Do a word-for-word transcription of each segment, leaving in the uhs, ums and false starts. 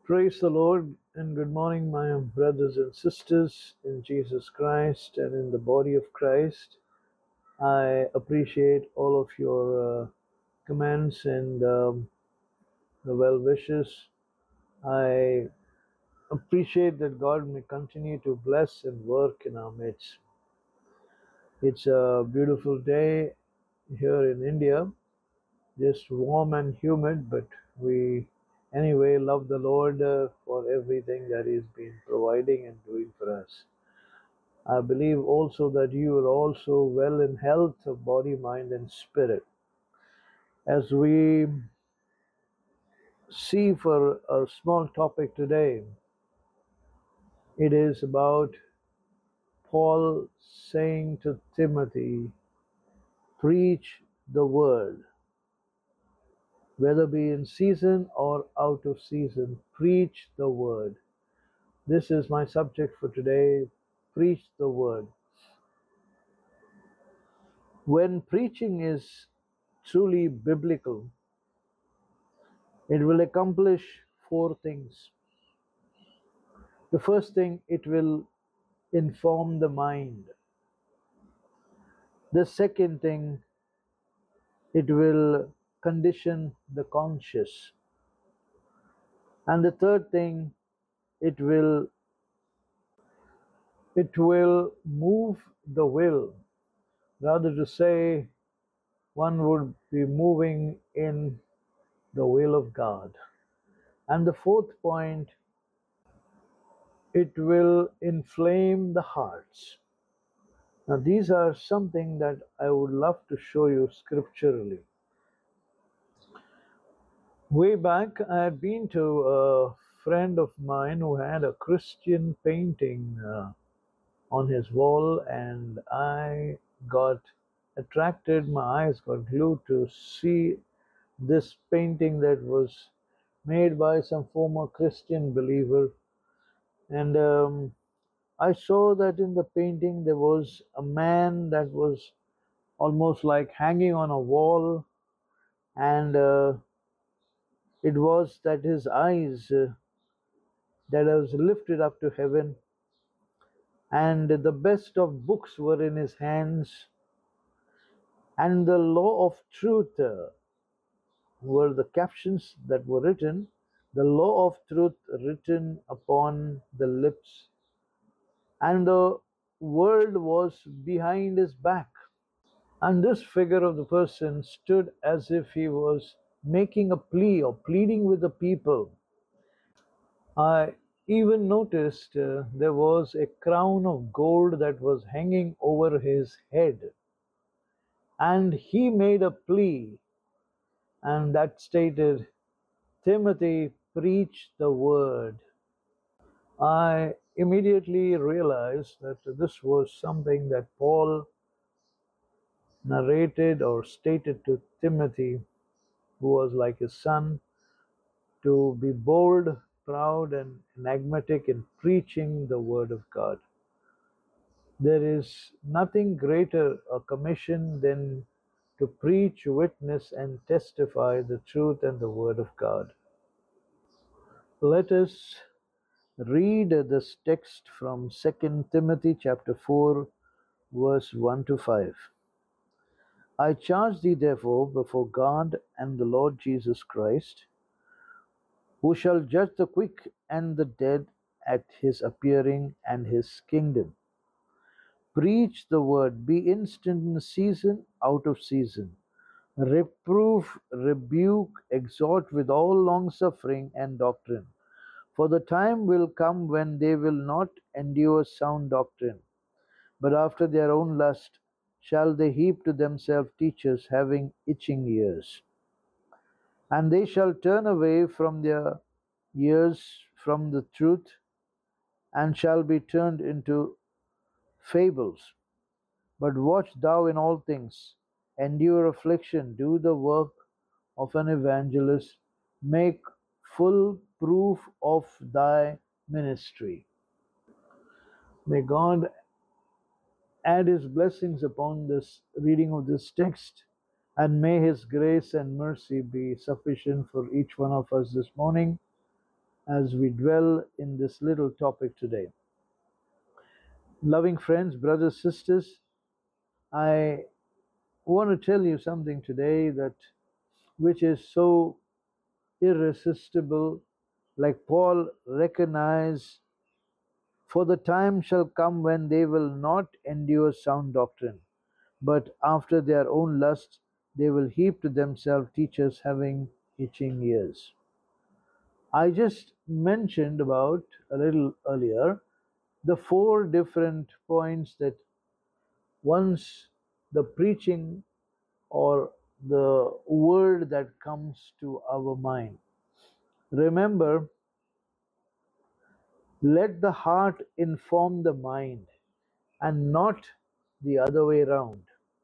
Praise the Lord and good morning, my brothers and sisters in Jesus Christ and in the body of Christ. I appreciate all of your uh, comments and um, the well wishes. I appreciate that God may continue to bless and work in our midst. It's a beautiful day here in India, just warm and humid, but we anyway love the Lord uh, for everything that He's been providing and doing for us. I believe also that you are also well in health of body, mind, and spirit. As we see for a small topic today, it is about Paul saying to Timothy, preach the word, whether be in season or out of season, preach the word. This is my subject for today, preach the word. When preaching is truly biblical, it will accomplish four things. The first thing, it will inform the mind. The second thing, it will condition the conscious. And the third thing, it will it will move the will. Rather to say, one would be moving in the will of God. And the fourth point, it will inflame the hearts. Now, these are something that I would love to show you scripturally. Way back, I had been to a friend of mine who had a Christian painting uh, on his wall, and I got attracted, my eyes got glued to see this painting that was made by some former Christian believer. And um, I saw that in the painting there was a man that was almost like hanging on a wall, and uh, it was that his eyes uh, that was lifted up to heaven, and the best of books were in his hands, and the law of truth uh, were the captions that were written, the law of truth written upon the lips, and the world was behind his back. And this figure of the person stood as if he was making a plea or pleading with the people. I even noticed uh, there was a crown of gold that was hanging over his head, and he made a plea, and that stated, Timothy, preach the word. I immediately realized that this was something that Paul narrated or stated to Timothy, who was like his son, to be bold, proud, and enigmatic in preaching the word of God. There is nothing greater a commission than to preach, witness, and testify the truth and the word of God. Let us read this text from Second Timothy chapter four, verse one to five. I charge thee therefore before God and the Lord Jesus Christ, who shall judge the quick and the dead at his appearing and his kingdom. Preach the word, be instant in season, out of season. Reprove, rebuke, exhort with all longsuffering and doctrine. For the time will come when they will not endure sound doctrine, but after their own lust shall they heap to themselves teachers having itching ears. And they shall turn away from their ears from the truth, and shall be turned into fables. But watch thou in all things, endure affliction, do the work of an evangelist, make full proof of thy ministry. May God add his blessings upon this reading of this text, and may his grace and mercy be sufficient for each one of us this morning. as we dwell in this little topic today. Loving friends, brothers, sisters, I want to tell you something today that which is so irresistible, like Paul recognized, for the time shall come when they will not endure sound doctrine, but after their own lusts they will heap to themselves teachers having itching ears. I just mentioned about a little earlier the four different points that once the preaching or the word that comes to our mind. Remember, let the heart inform the mind and not the other way around.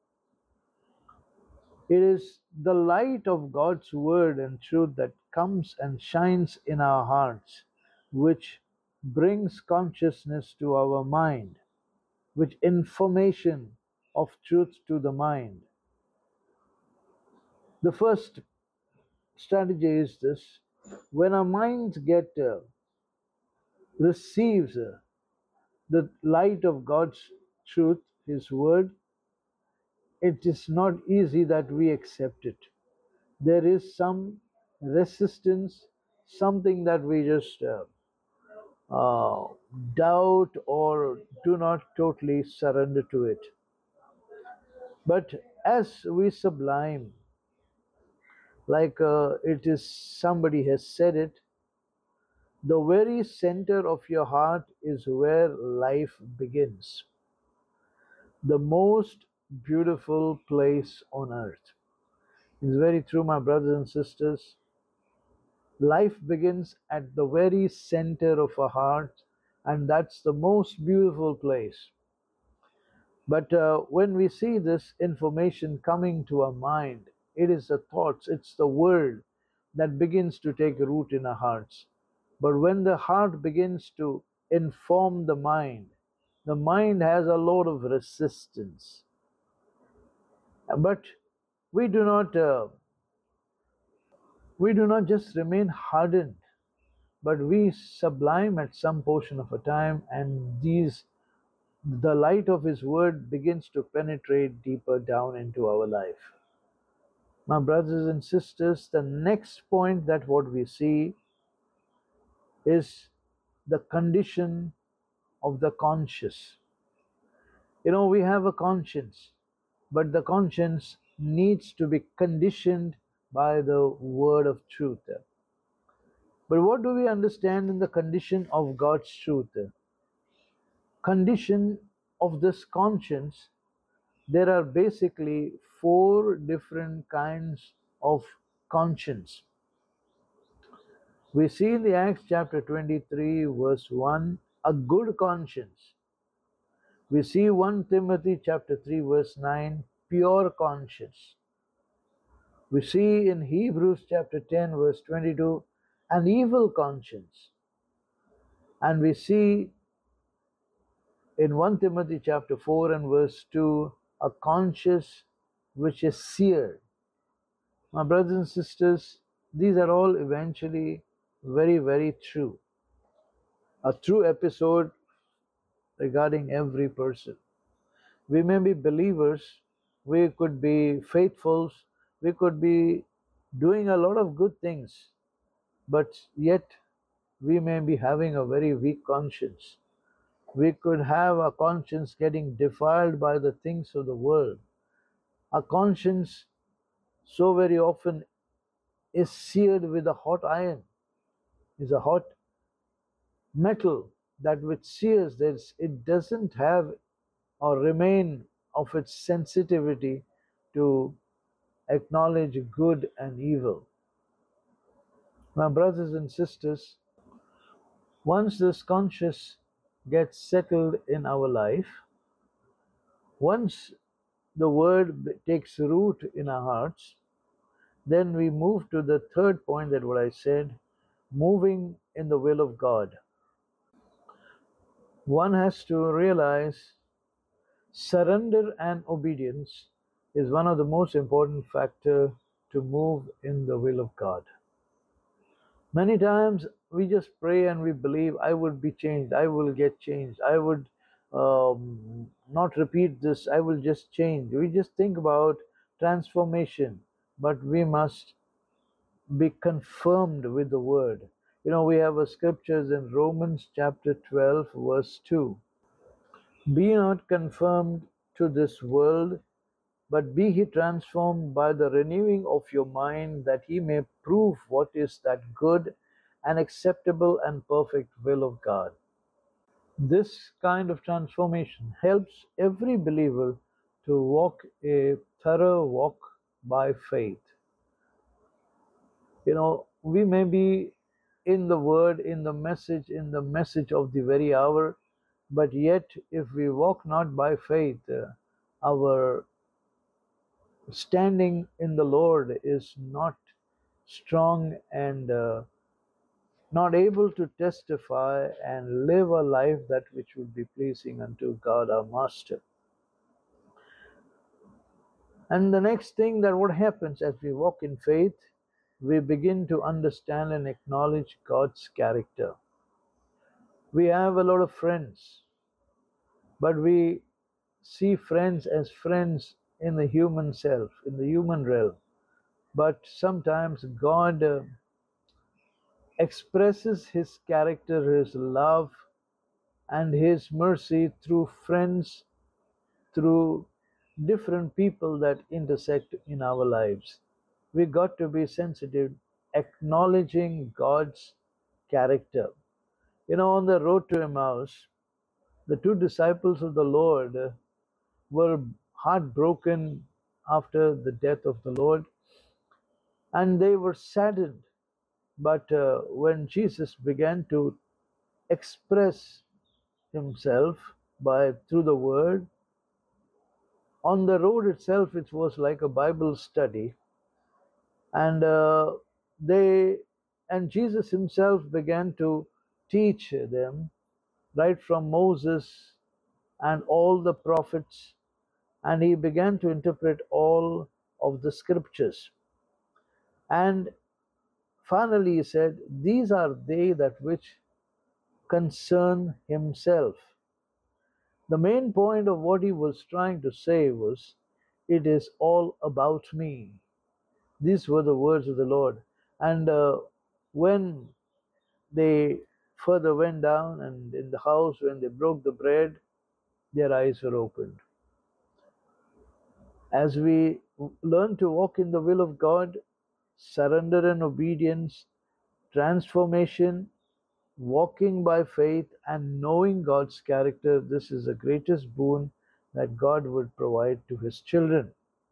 It is the light of God's word and truth that comes and shines in our hearts, which brings consciousness to our mind, which information of truth to the mind. The first strategy is this: when our minds get uh, receives uh, the light of God's truth, His word, it is not easy that we accept it. There is some resistance, something that we just uh, uh, doubt or do not totally surrender to it. But as we sublime, like uh, it is somebody has said it, the very center of your heart is where life begins. The most beautiful place on earth. It's very true, my brothers and sisters. Life begins at the very center of our heart, and that's the most beautiful place. But uh, when we see this information coming to our mind, it is the thoughts, it's the word that begins to take root in our hearts. But when the heart begins to inform the mind, the mind has a lot of resistance. But we do not uh, we do not just remain hardened, but we sublime at some portion of a time, and these the light of His word begins to penetrate deeper down into our life. My brothers and sisters, the next point that what we see is the condition of the conscious. You know, we have a conscience, but the conscience needs to be conditioned by the word of truth. But what do we understand in the condition of God's truth? Condition of this conscience, there are basically four different kinds of conscience. We see in the Acts chapter twenty-three, verse one, a good conscience. We see First Timothy chapter three, verse nine, pure conscience. We see in Hebrews chapter ten, verse twenty-two, an evil conscience. And we see in First Timothy chapter four and verse two, a conscience which is seared. My brothers and sisters, these are all eventually very, very true. A true episode regarding every person. We may be believers, we could be faithfuls, we could be doing a lot of good things, but yet we may be having a very weak conscience. We could have a conscience getting defiled by the things of the world. A conscience so very often is seared with a hot iron, is a hot metal that which sears. There's, it doesn't have or remain of its sensitivity to acknowledge good and evil. My brothers and sisters, once this conscience gets settled in our life, once the word takes root in our hearts, then we move to the third point, that what I said, moving in the will of God. One has to realize surrender and obedience is one of the most important factor to move in the will of God. Many times we just pray and we believe, I would be changed, I will get changed, I would um, not repeat this, I will just change. We just think about transformation, but we must be confirmed with the word. You know, we have a scriptures in Romans chapter twelve, verse two. Be not conformed to this world, but be ye transformed by the renewing of your mind, that ye may prove what is that good and acceptable and perfect will of God. This kind of transformation helps every believer to walk a thorough walk by faith. You know, we may be in the word, in the message, in the message of the very hour, but yet if we walk not by faith, uh, our standing in the Lord is not strong, and uh, not able to testify and live a life that which would be pleasing unto God our Master. And the next thing that what happens as we walk in faith, we begin to understand and acknowledge God's character. We have a lot of friends, but we see friends as friends in the human self, in the human realm. But sometimes God uh, expresses His character, His love, and His mercy through friends, through different people that intersect in our lives. We got to be sensitive, acknowledging God's character. You know, on the road to Emmaus, the two disciples of the Lord uh, were heartbroken after the death of the Lord, and they were saddened. But uh, when Jesus began to express himself by through the word, on the road itself it was like a Bible study, and uh, they and Jesus himself began to teach them right from Moses and all the prophets, and he began to interpret all of the scriptures. And finally he said, these are they that which concern himself. The main point of what he was trying to say was, it is all about me. These were the words of the Lord. And uh, when they further went down and in the house, when they broke the bread, their eyes were opened. As we learn to walk in the will of God, surrender and obedience, transformation, walking by faith, and knowing God's character, this is the greatest boon that God would provide to his children.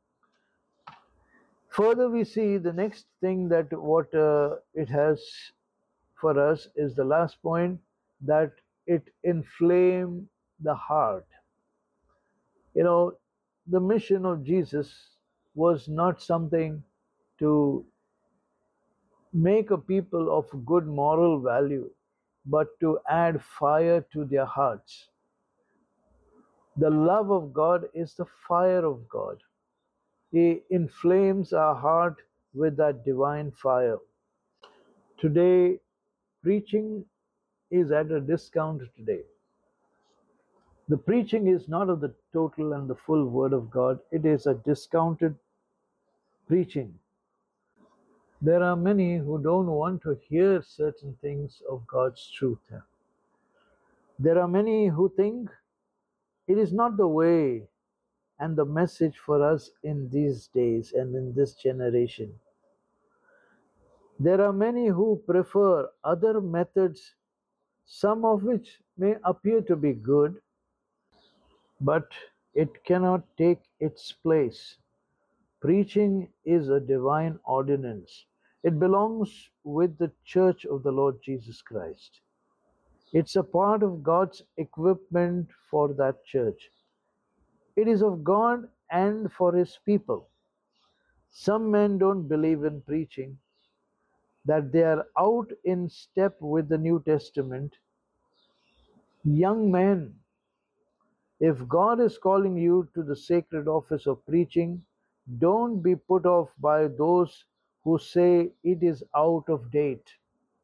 Further, we see the next thing that what uh, it has for us is the last point, that it inflame the heart. You know, the mission of Jesus was not something to make a people of good moral value, but to add fire to their hearts. The love of God is the fire of God. He inflames our heart with that divine fire. Today, preaching is at a discount today. The preaching is not of the total and the full word of God, it is a discounted preaching. There are many who don't want to hear certain things of God's truth. There are many who think it is not the way and the message for us in these days and in this generation. There are many who prefer other methods, some of which may appear to be good, but it cannot take its place. Preaching is a divine ordinance. It belongs with the church of the Lord Jesus Christ. It's a part of God's equipment for that church. It is of God and for his people. Some men don't believe in preaching, that they are out in step with the New Testament. Young men, if God is calling you to the sacred office of preaching, don't be put off by those who say it is out of date.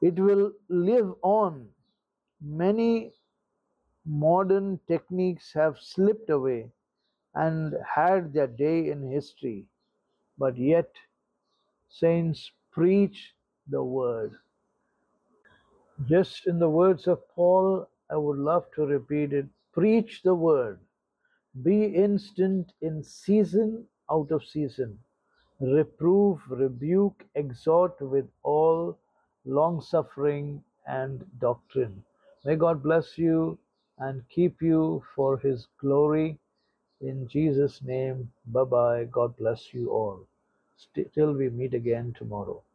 It will live on. Many modern techniques have slipped away and had their day in history, but yet saints preach the word. Just in the words of Paul, I would love to repeat it: preach the word, be instant in season, out of season, reprove, rebuke, exhort with all long suffering and doctrine. May God bless you and keep you for his glory. In Jesus' name, bye bye. God bless you all. St- till we meet again tomorrow.